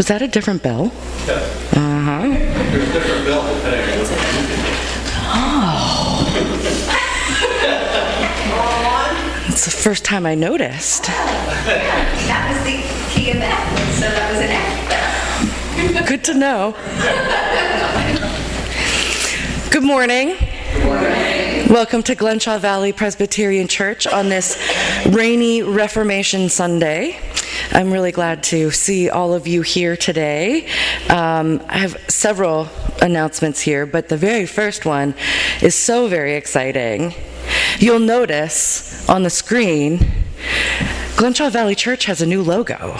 Was that a different bell? Yes. Uh-huh. There's a different bell depending on what you Oh. It's the first time I noticed. That was the key of that, so that was an active. Good to know. Good morning. Good morning. Welcome to Glenshaw Valley Presbyterian Church on this rainy Reformation Sunday. I'm really glad to see all of you here today. I have several announcements here, but the very first one is so very exciting. You'll notice on the screen, Glenshaw Valley Church has a new logo.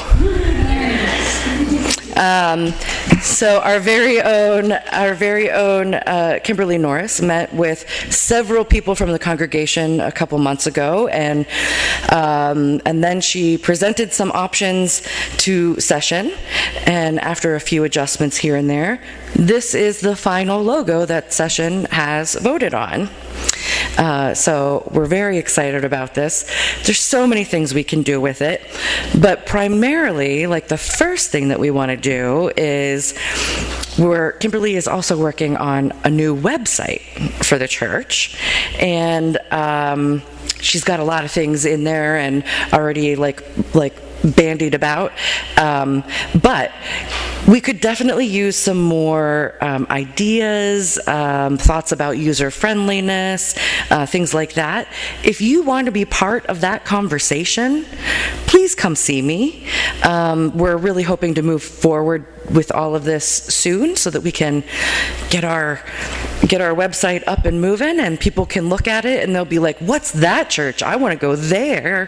So our very own Kimberly Norris met with several people from the congregation a couple months ago, and then she presented some options to session, and after a few adjustments here and there, this is the final logo that session has voted on. So we're very excited about this. There's so many things we can do with it, but primarily, like the first thing that we want to do is Kimberly is also working on a new website for the church, and she's got a lot of things in there and already like bandied about, but we could definitely use some more ideas, thoughts about user-friendliness, things like that. If you want to be part of that conversation, please come see me. We're really hoping to move forward with all of this soon so that we can get our website up and moving, and people can look at it and they'll be like, what's that church? I want to go there.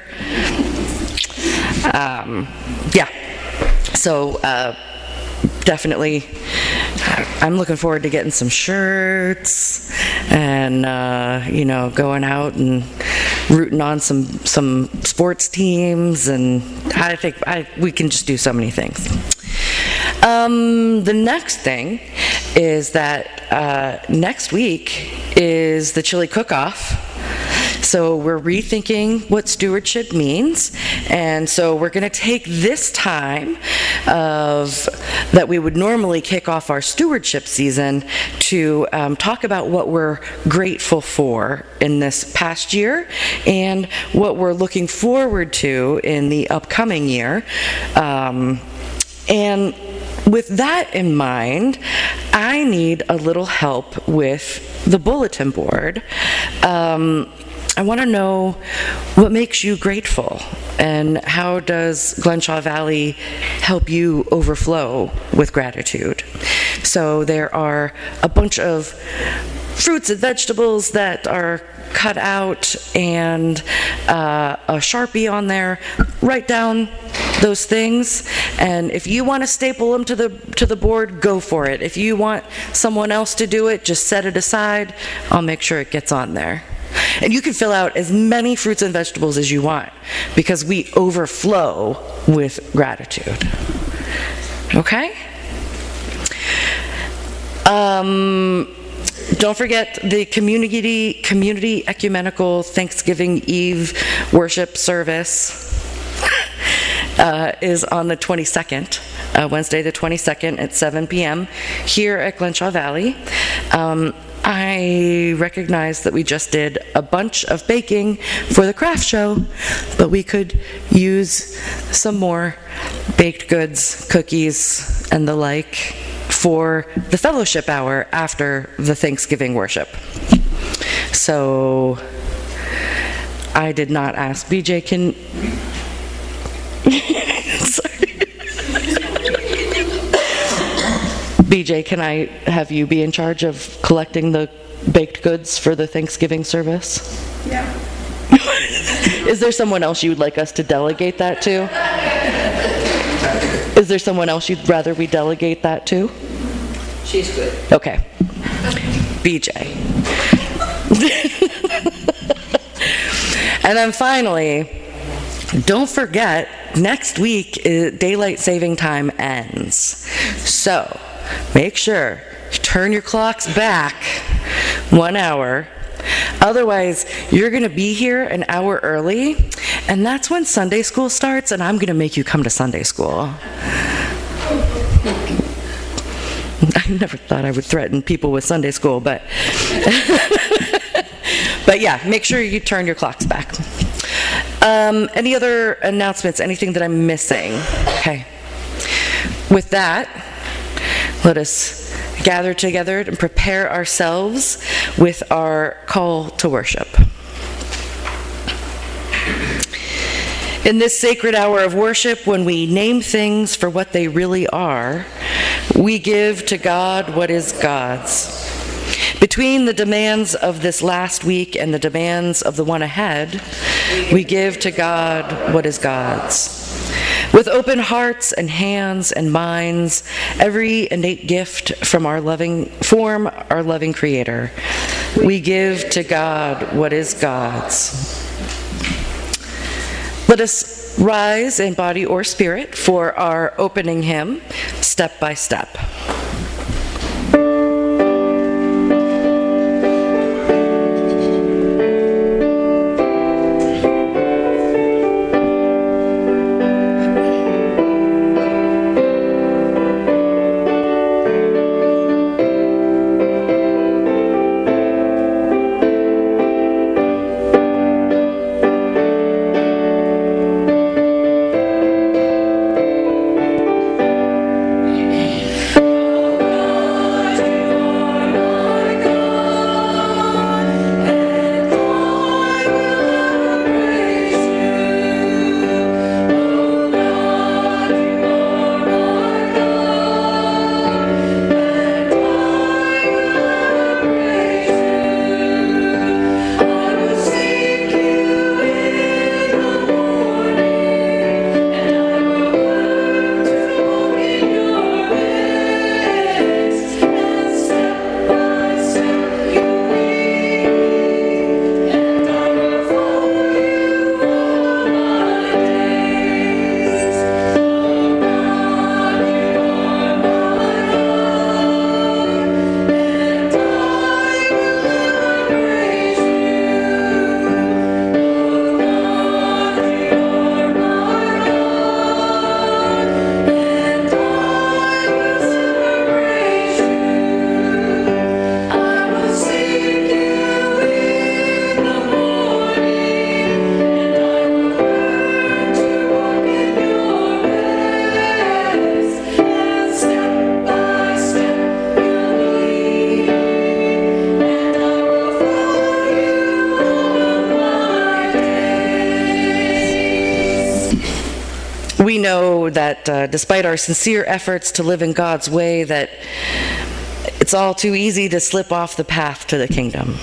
So definitely, I'm looking forward to getting some shirts and going out and rooting on some sports teams, and I think we can just do so many things. The next thing is that next week is the chili cook-off. So we're rethinking what stewardship means, and so we're going to take this time that we would normally kick off our stewardship season to talk about what we're grateful for in this past year and what we're looking forward to in the upcoming year. And with that in mind, I need a little help with the bulletin board. I want to know what makes you grateful, and how does Glenshaw Valley help you overflow with gratitude? So there are a bunch of fruits and vegetables that are cut out, and a Sharpie on there. Write down those things, and if you want to staple them to the board, go for it. If you want someone else to do it, just set it aside. I'll make sure it gets on there. And you can fill out as many fruits and vegetables as you want, because we overflow with gratitude. Okay? Don't forget the community ecumenical Thanksgiving Eve worship service is on the 22nd, Wednesday the 22nd at 7 p.m. here at Glenshaw Valley. I recognize that we just did a bunch of baking for the craft show, but we could use some more baked goods, cookies, and the like for the fellowship hour after the Thanksgiving worship. So I did not ask BJ, BJ, can I have you be in charge of collecting the baked goods for the Thanksgiving service? Yeah. Is there someone else you would like us to delegate that to? Is there someone else you'd rather we delegate that to? She's good. Okay. BJ. And then finally, don't forget, next week, daylight saving time ends. So make sure you turn your clocks back 1 hour. Otherwise, you're going to be here an hour early, and that's when Sunday school starts, and I'm going to make you come to Sunday school. I never thought I would threaten people with Sunday school, but but yeah, make sure you turn your clocks back. Any other announcements? Anything that I'm missing? Okay. With that, let us gather together and prepare ourselves with our call to worship. In this sacred hour of worship, when we name things for what they really are, we give to God what is God's. Between the demands of this last week and the demands of the one ahead, we give to God what is God's. With open hearts and hands and minds, every innate gift from our loving Creator, we give to God what is God's. Let us rise in body or spirit for our opening hymn, Step by Step. We know that despite our sincere efforts to live in God's way, that it's all too easy to slip off the path to the kingdom.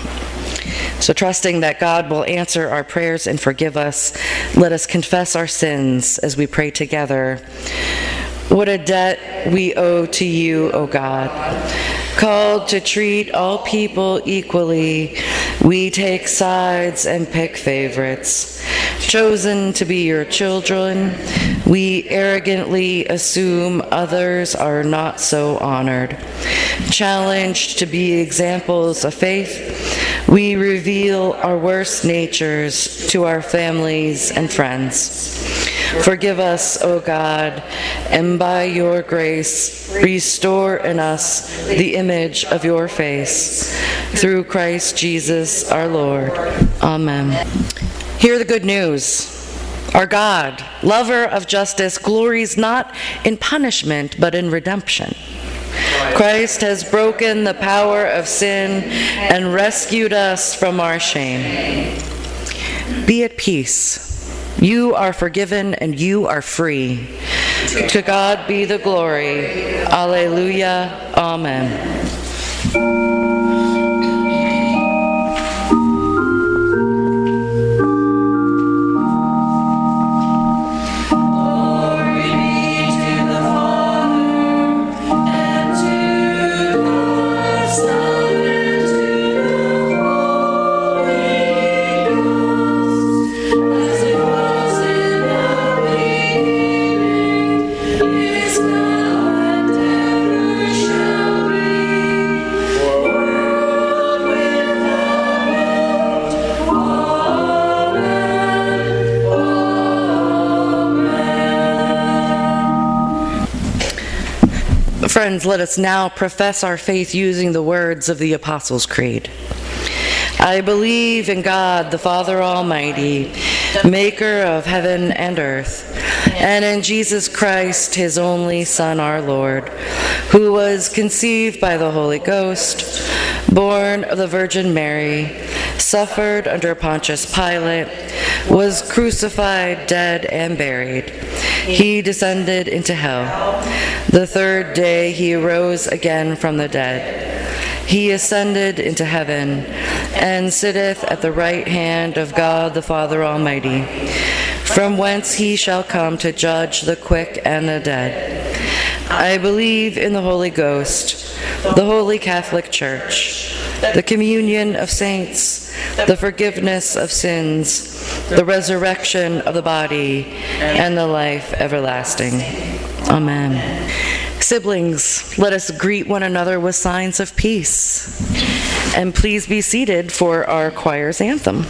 So trusting that God will answer our prayers and forgive us, let us confess our sins as we pray together. What a debt we owe to you, O God. Called to treat all people equally, we take sides and pick favorites. Chosen to be your children, we arrogantly assume others are not so honored. Challenged to be examples of faith, we reveal our worst natures to our families and friends. Forgive us, O God, and by your grace, restore in us the image of your face. Through Christ Jesus our Lord. Amen. Hear the good news. Our God, lover of justice, glories not in punishment, but in redemption. Christ has broken the power of sin and rescued us from our shame. Be at peace. You are forgiven and you are free. To God be the glory. Alleluia. Amen. Is now and ever shall be. friends, let us now profess our faith using the words of the Apostles' Creed. I believe in God, the Father Almighty, maker of heaven and earth, and in Jesus Christ, his only Son, our Lord, who was conceived by the Holy Ghost, born of the Virgin Mary, suffered under Pontius Pilate, was crucified, dead, and buried. He descended into hell. The third day he arose again from the dead. He ascended into heaven, and sitteth at the right hand of God the Father Almighty, from whence he shall come to judge the quick and the dead. I believe in the Holy Ghost, the Holy Catholic Church, the communion of saints, the forgiveness of sins, the resurrection of the body, and the life everlasting. Amen. Siblings, let us greet one another with signs of peace. And please be seated for our choir's anthem.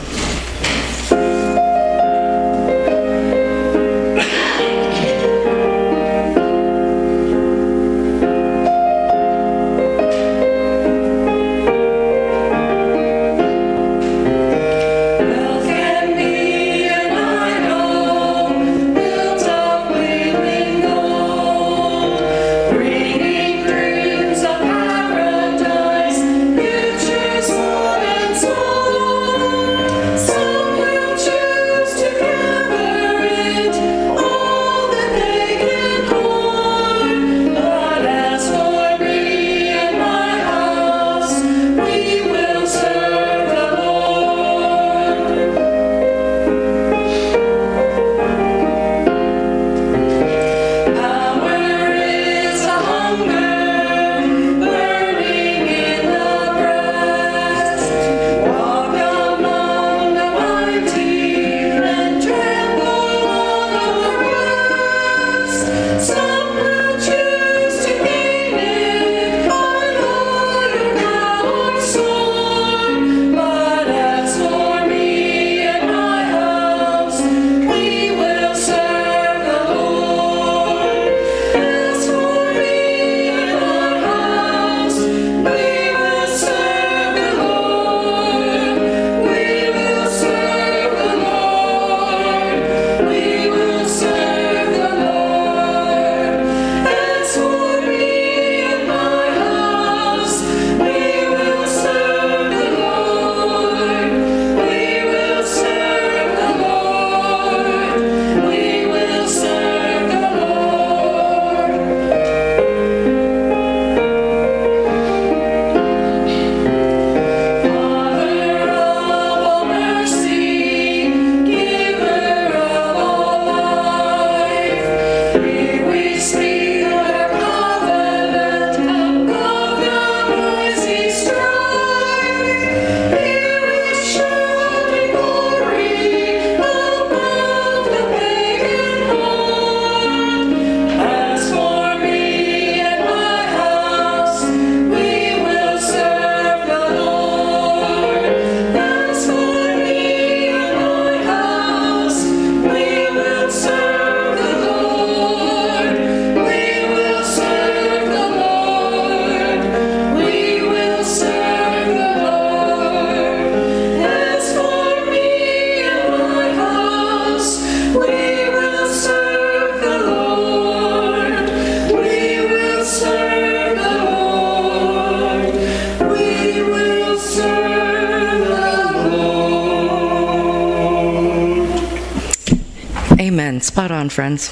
Amen. Spot on, friends.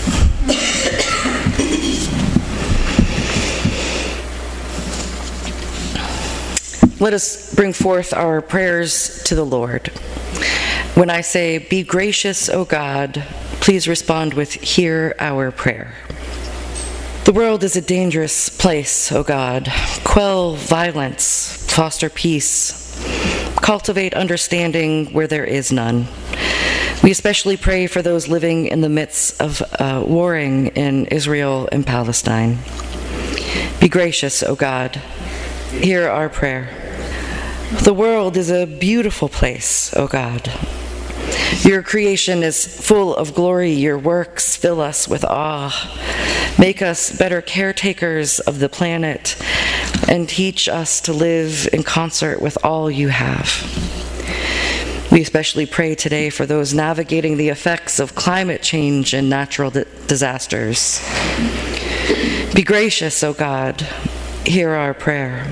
Let us bring forth our prayers to the Lord. When I say, "Be gracious, O God," please respond with, "Hear our prayer." The world is a dangerous place, O God. Quell violence, foster peace, cultivate understanding where there is none. We especially pray for those living in the midst of warring in Israel and Palestine. Be gracious, O God. Hear our prayer. The world is a beautiful place, O God. Your creation is full of glory. Your works fill us with awe. Make us better caretakers of the planet and teach us to live in concert with all you have. We especially pray today for those navigating the effects of climate change and natural disasters. Be gracious, O God. Hear our prayer.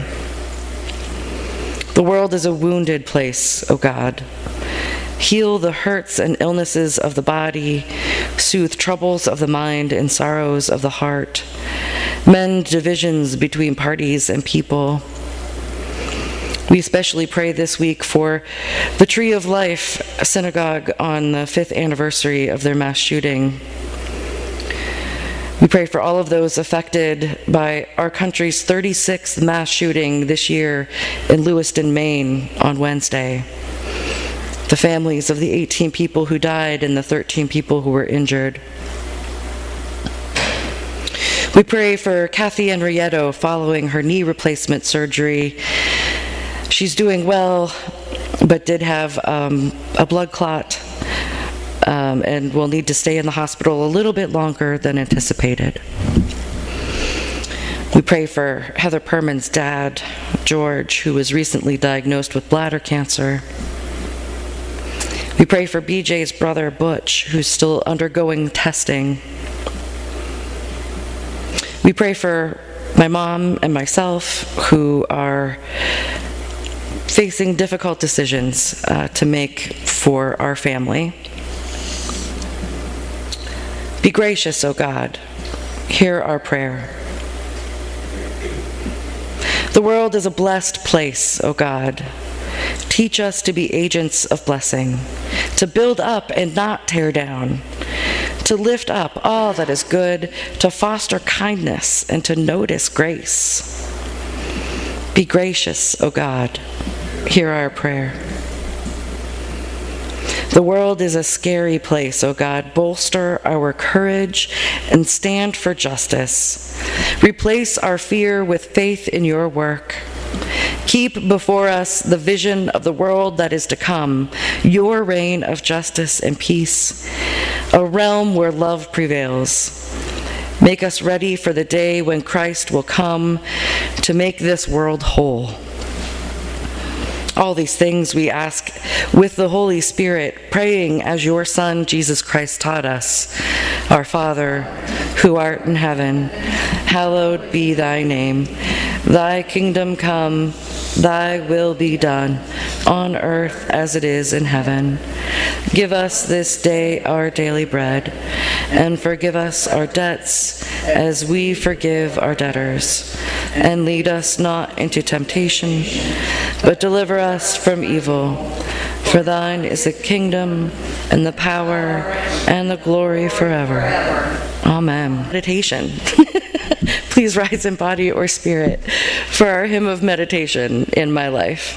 The world is a wounded place, O God. Heal the hurts and illnesses of the body, soothe troubles of the mind and sorrows of the heart, mend divisions between parties and people. We especially pray this week for the Tree of Life Synagogue on the 5th anniversary of their mass shooting. We pray for all of those affected by our country's 36th mass shooting this year in Lewiston, Maine on Wednesday. The families of the 18 people who died and the 13 people who were injured. We pray for Kathy Henrietto following her knee replacement surgery. She's doing well, but did have a blood clot and will need to stay in the hospital a little bit longer than anticipated. We pray for Heather Perman's dad, George, who was recently diagnosed with bladder cancer. We pray for BJ's brother, Butch, who's still undergoing testing. We pray for my mom and myself, who are facing difficult decisions to make for our family. Be gracious, O God. Hear our prayer. The world is a blessed place, O God. Teach us to be agents of blessing, to build up and not tear down, to lift up all that is good, to foster kindness, and to notice grace. Be gracious, O God. Hear our prayer. The world is a scary place, O God. Bolster our courage and stand for justice. Replace our fear with faith in your work. Keep before us the vision of the world that is to come, your reign of justice and peace, a realm where love prevails. Make us ready for the day when Christ will come to make this world whole. All these things we ask with the Holy Spirit, praying as your Son, Jesus Christ, taught us. Our Father, who art in heaven, hallowed be thy name. Thy kingdom come, thy will be done, on earth as it is in heaven. Give us this day our daily bread, and forgive us our debts as we forgive our debtors. And lead us not into temptation, but deliver us from evil. For thine is the kingdom, and the power, and the glory forever. Amen. Meditation. Please rise in body or spirit for our hymn of meditation, In My Life.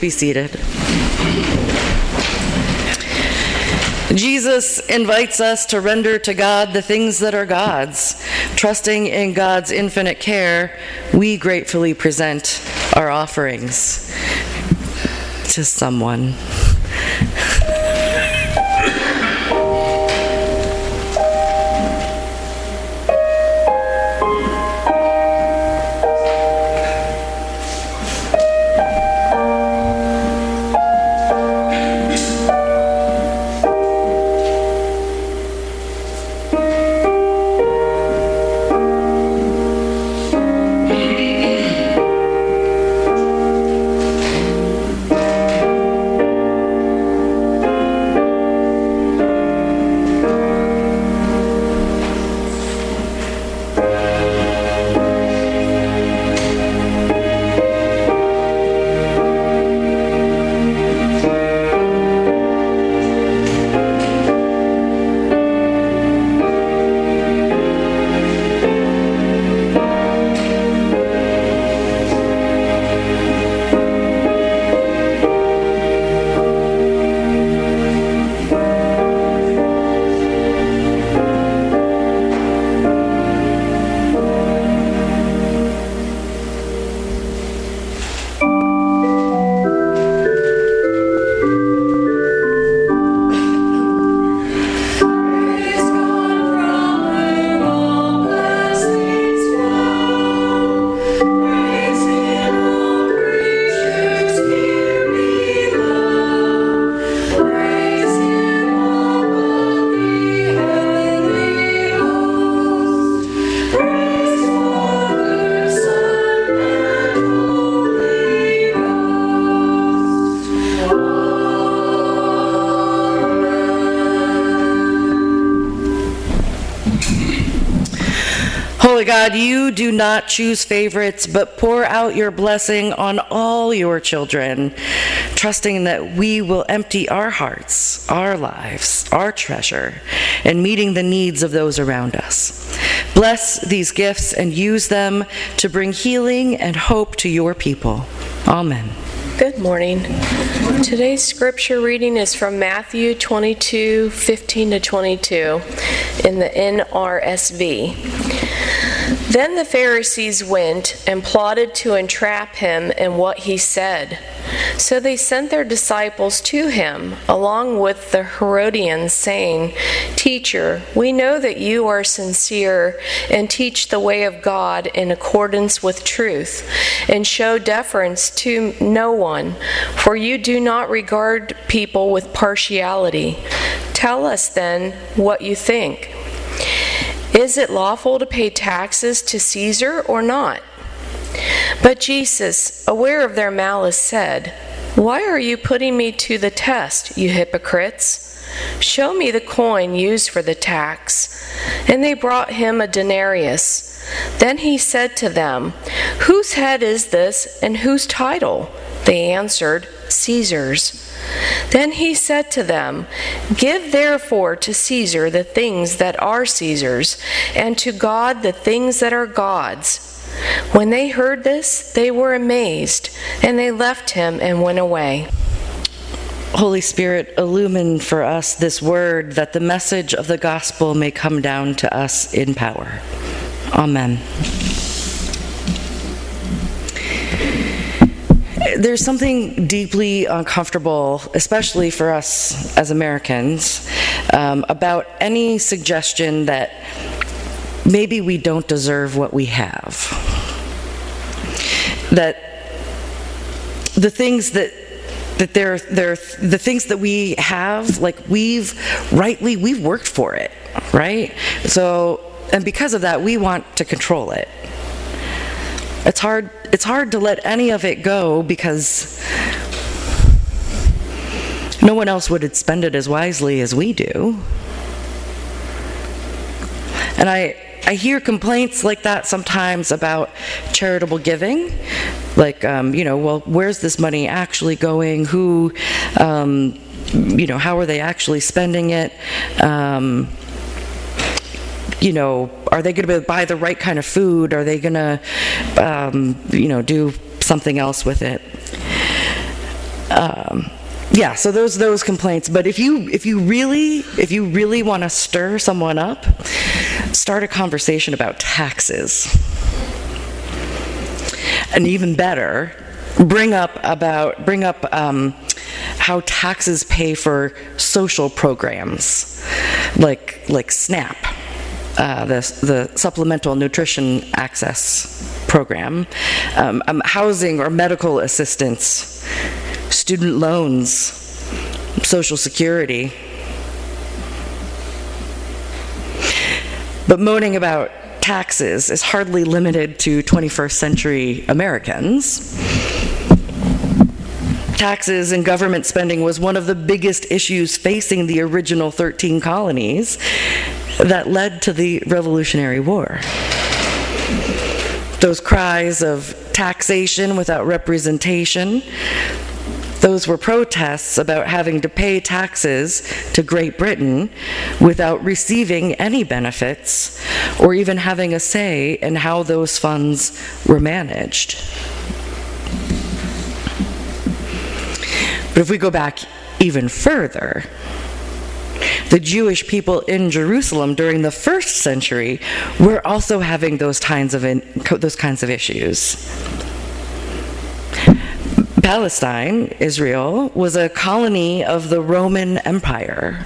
be seated. Jesus invites us to render to God the things that are God's. Trusting in God's infinite care, we gratefully present our offerings to someone. Holy God, you do not choose favorites, but pour out your blessing on all your children, trusting that we will empty our hearts, our lives, our treasure, and meeting the needs of those around us. Bless these gifts and use them to bring healing and hope to your people. Amen. Good morning. Today's scripture reading is from Matthew 22:15-22 in the NRSV. Then the Pharisees went and plotted to entrap him in what he said. So they sent their disciples to him, along with the Herodians, saying, "Teacher, we know that you are sincere and teach the way of God in accordance with truth, and show deference to no one, for you do not regard people with partiality. Tell us then what you think. Is it lawful to pay taxes to Caesar or not?" But Jesus, aware of their malice, said, "Why are you putting me to the test, you hypocrites? Show me the coin used for the tax." And they brought him a denarius. Then he said to them, "Whose head is this, and whose title?" They answered, "Caesar's." Then he said to them, "Give therefore to Caesar the things that are Caesar's, and to God the things that are God's." When they heard this, they were amazed, and they left him and went away. Holy Spirit, illumine for us this word, that the message of the gospel may come down to us in power. Amen. There's something deeply uncomfortable, especially for us as Americans, about any suggestion that maybe we don't deserve what we have. That the things that they're the things that we have, like we've worked for it, right? So, and because of that, we want to control it. It's hard to let any of it go because no one else would spend it as wisely as we do. And I hear complaints like that sometimes about charitable giving, like, well, where's this money actually going? Who, how are they actually spending it? Are they going to buy the right kind of food? Are they going to, do something else with it? Yeah, so those complaints. But if you really want to stir someone up, start a conversation about taxes. And even better, bring up how taxes pay for social programs like SNAP, the Supplemental Nutrition Access Program, housing or medical assistance, student loans, Social Security. But moaning about taxes is hardly limited to 21st century Americans. Taxes and government spending was one of the biggest issues facing the original 13 colonies that led to the Revolutionary War. Those cries of taxation without representation, those were protests about having to pay taxes to Great Britain without receiving any benefits or even having a say in how those funds were managed. But if we go back even further, the Jewish people in Jerusalem during the first century were also having those kinds of issues. Palestine, Israel, was a colony of the Roman Empire.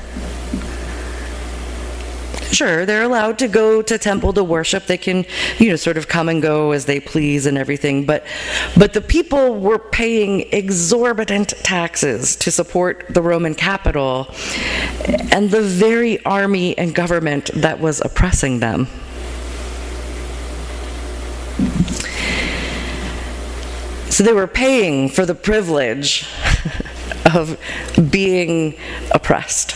Sure, they're allowed to go to temple to worship. They can, sort of come and go as they please and everything. But the people were paying exorbitant taxes to support the Roman capital and the very army and government that was oppressing them. So they were paying for the privilege of being oppressed.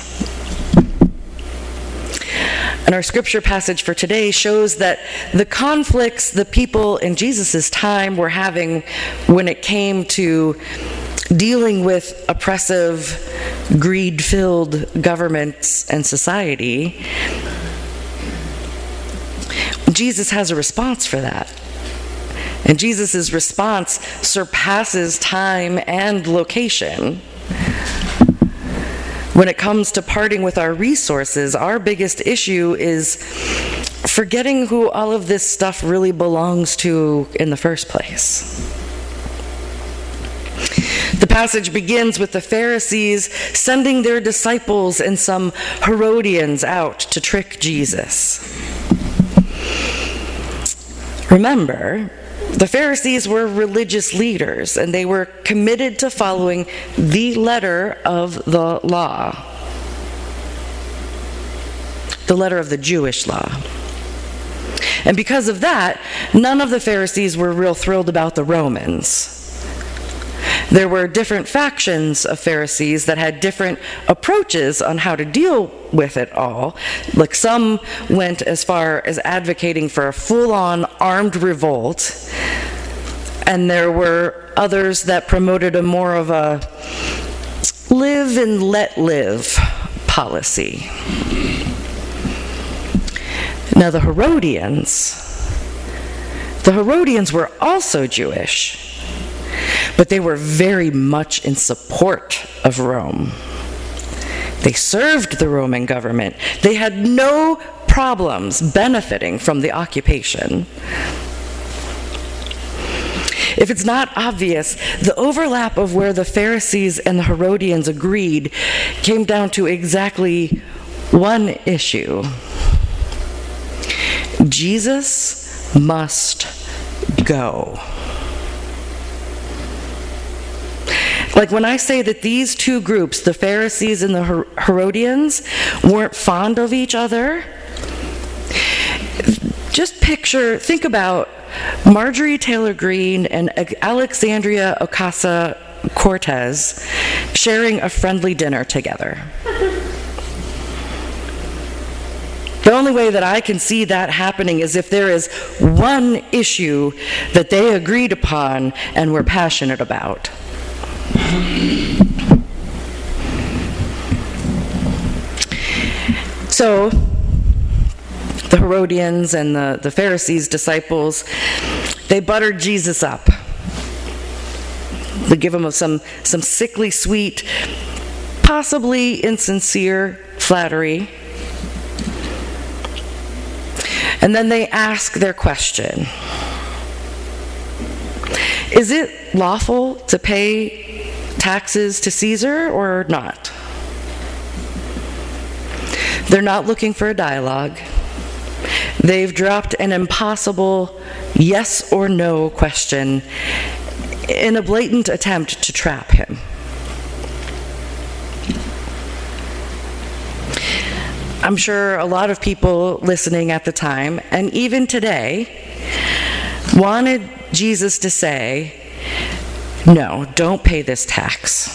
And our scripture passage for today shows that the conflicts the people in Jesus' time were having when it came to dealing with oppressive, greed-filled governments and society, Jesus has a response for that. And Jesus' response surpasses time and location. When it comes to parting with our resources, our biggest issue is forgetting who all of this stuff really belongs to in the first place. The passage begins with the Pharisees sending their disciples and some Herodians out to trick Jesus. Remember, the Pharisees were religious leaders, and they were committed to following the letter of the law, the letter of the Jewish law. And because of that, none of the Pharisees were real thrilled about the Romans. There were different factions of Pharisees that had different approaches on how to deal with it all. Like some went as far as advocating for a full-on armed revolt, and there were others that promoted a more of a live and let live policy. Now the Herodians were also Jewish, but they were very much in support of Rome. They served the Roman government. They had no problems benefiting from the occupation. If it's not obvious, the overlap of where the Pharisees and the Herodians agreed came down to exactly one issue. Jesus must go. Like when I say that these two groups, the Pharisees and the Herodians, weren't fond of each other, just think about Marjorie Taylor Greene and Alexandria Ocasio-Cortez sharing a friendly dinner together. The only way that I can see that happening is if there is one issue that they agreed upon and were passionate about. So, the Herodians and the Pharisees' disciples, they buttered Jesus up. They give him some sickly sweet, possibly insincere flattery. And then they ask their question. Is it lawful to pay taxes to Caesar or not? They're not looking for a dialogue. They've dropped an impossible yes or no question in a blatant attempt to trap him. I'm sure a lot of people listening at the time, and even today, wanted Jesus to say, no, don't pay this tax.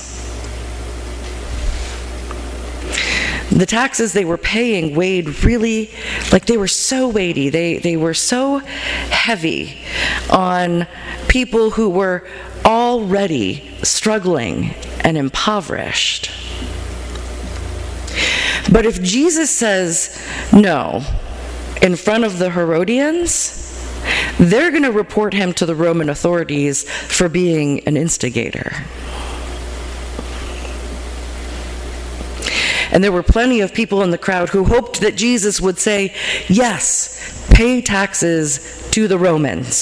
The taxes they were paying weighed really, like they were so weighty, they were so heavy on people who were already struggling and impoverished. But if Jesus says no in front of the Herodians, they're going to report him to the Roman authorities for being an instigator. And there were plenty of people in the crowd who hoped that Jesus would say, yes, pay taxes to the Romans.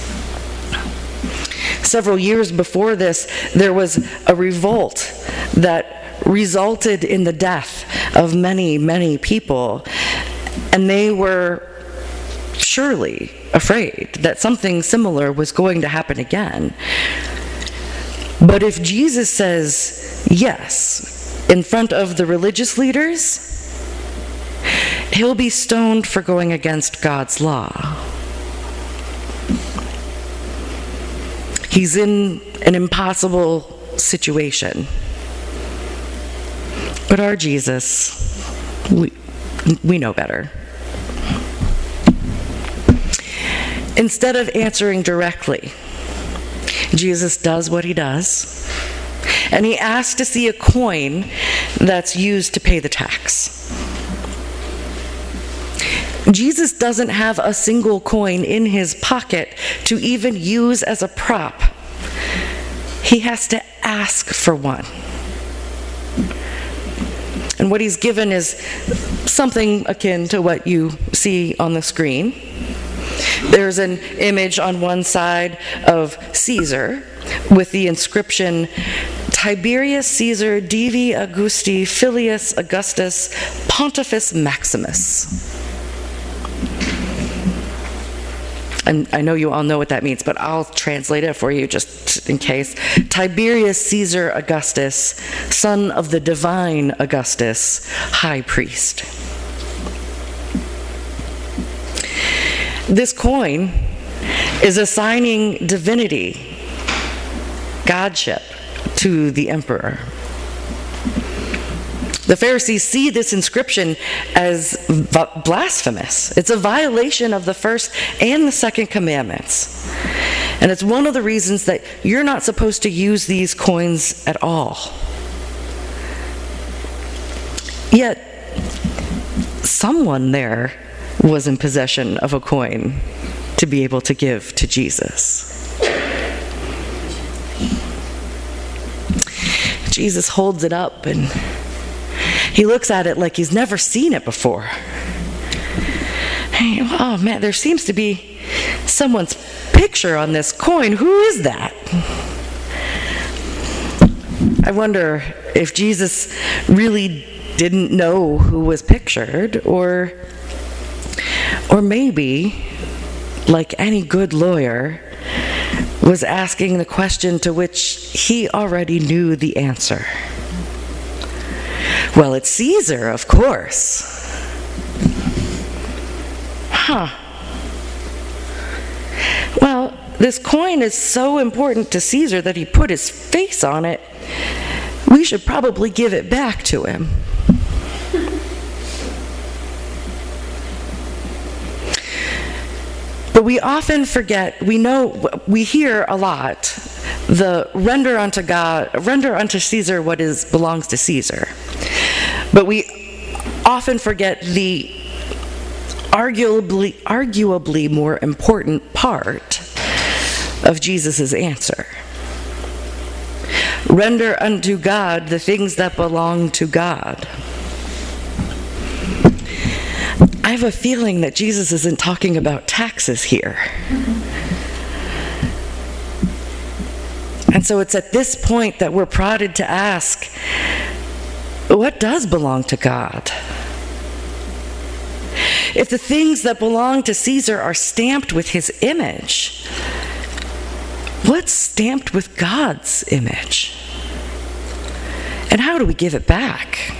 Several years before this, there was a revolt that resulted in the death of many, many people, and they were surely afraid that something similar was going to happen again. But if Jesus says yes in front of the religious leaders, he'll be stoned for going against God's law. He's in an impossible situation. But our Jesus, we know better. Instead of answering directly, Jesus does what he does, and he asks to see a coin that's used to pay the tax. Jesus doesn't have a single coin in his pocket to even use as a prop. He has to ask for one. And what he's given is something akin to what you see on the screen. There's an image on one side of Caesar with the inscription, Tiberius Caesar Divi Augusti Filius Augustus Pontifex Maximus. And I know you all know what that means, but I'll translate it for you just in case. Tiberius Caesar Augustus, son of the divine Augustus, high priest. This coin is assigning divinity, godship, to the emperor. The Pharisees see this inscription as blasphemous. It's a violation of the first and the second commandments. And it's one of the reasons that you're not supposed to use these coins at all. Yet, someone there was in possession of a coin to be able to give to Jesus. Jesus holds it up and he looks at it like he's never seen it before. Hey, oh man, there seems to be someone's picture on this coin. Who is that? I wonder if Jesus really didn't know who was pictured, or maybe, like any good lawyer, was asking the question to which he already knew the answer. Well, it's Caesar, of course. Well, this coin is so important to Caesar that he put his face on it. We should probably give it back to him. But we often forget, we hear a lot, the render unto Caesar what belongs to Caesar. But we often forget the arguably more important part of Jesus' answer. Render unto God the things that belong to God. I have a feeling that Jesus isn't talking about taxes here. And so it's at this point that we're prodded to ask, what does belong to God? If the things that belong to Caesar are stamped with his image, what's stamped with God's image? And how do we give it back?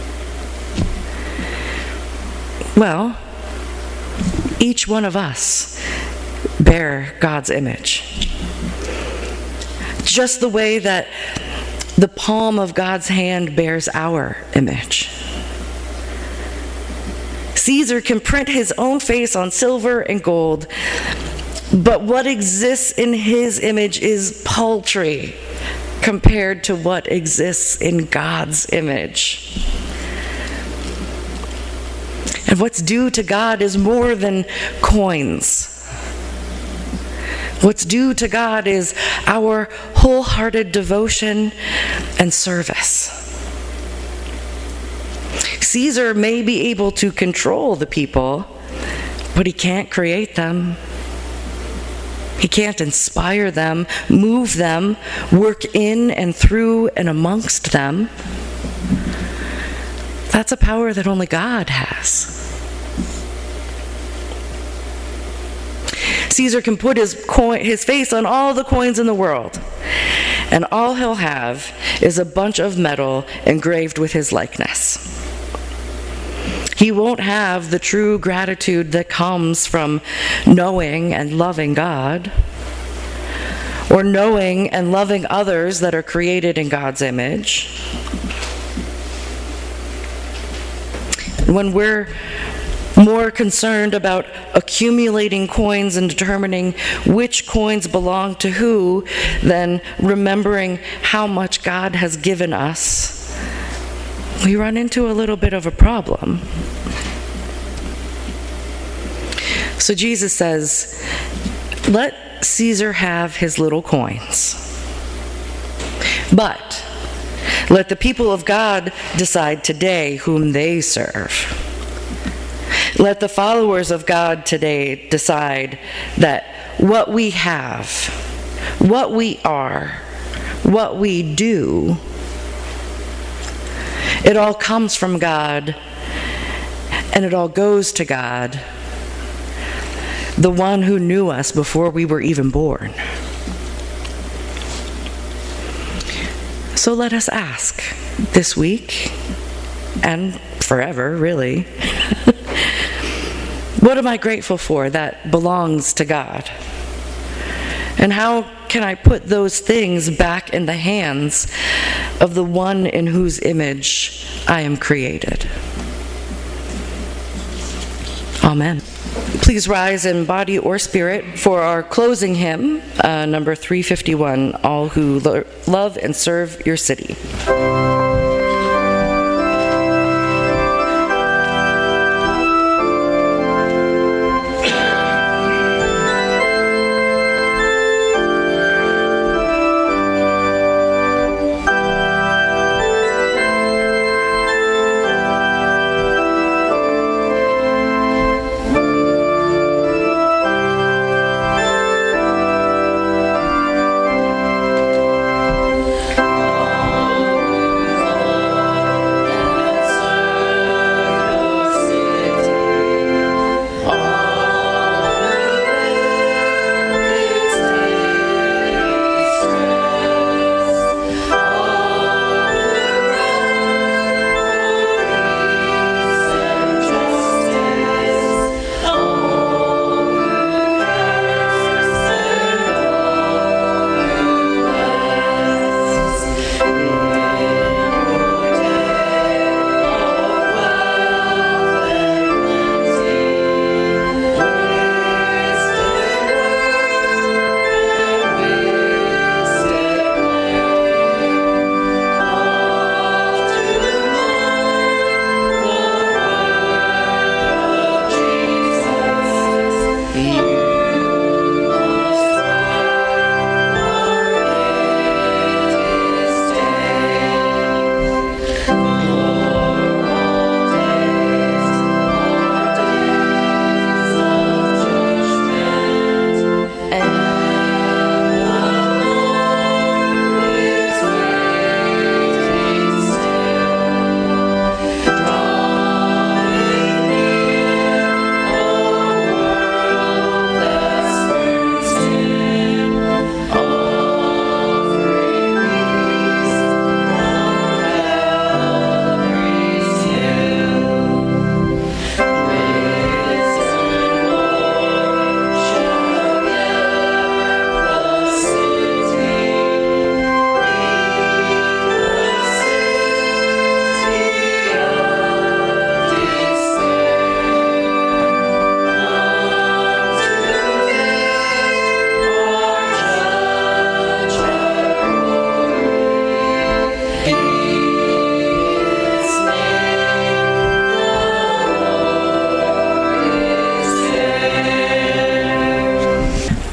Well, each one of us bear God's image. Just the way that the palm of God's hand bears our image. Caesar can print his own face on silver and gold, but what exists in his image is paltry compared to what exists in God's image. And what's due to God is more than coins. What's due to God is our wholehearted devotion and service. Caesar may be able to control the people, but he can't create them. He can't inspire them, move them, work in and through and amongst them. That's a power that only God has. Caesar can put his face on all the coins in the world, and all he'll have is a bunch of metal engraved with his likeness. He won't have the true gratitude that comes from knowing and loving God, or knowing and loving others that are created in God's image. When we're more concerned about accumulating coins and determining which coins belong to who than remembering how much God has given us, we run into a little bit of a problem. So Jesus says, let Caesar have his little coins, but let the people of God decide today whom they serve. Let the followers of God today decide that what we have, what we are, what we do, it all comes from God, and it all goes to God, the one who knew us before we were even born. So let us ask this week, and forever, really, what am I grateful for that belongs to God? And how can I put those things back in the hands of the one in whose image I am created? Amen. Please rise in body or spirit for our closing hymn, number 351, All Who Love and Serve Your City.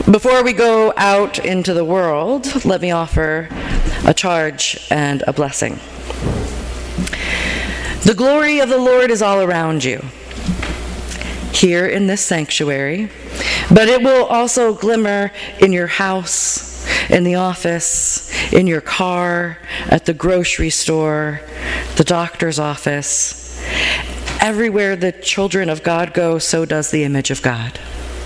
Before we go out into the world, let me offer a charge and a blessing. The glory of the Lord is all around you, here in this sanctuary, but it will also glimmer in your house, in the office, in your car, at the grocery store, the doctor's office. Everywhere the children of God go, so does the image of God.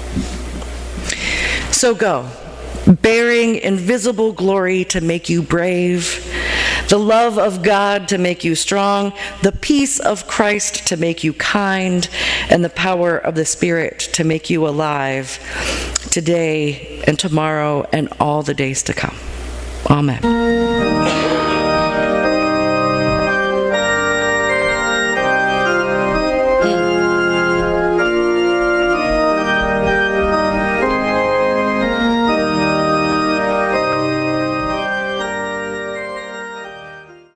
So go, bearing invisible glory to make you brave, the love of God to make you strong, the peace of Christ to make you kind, and the power of the Spirit to make you alive today and tomorrow and all the days to come. Amen.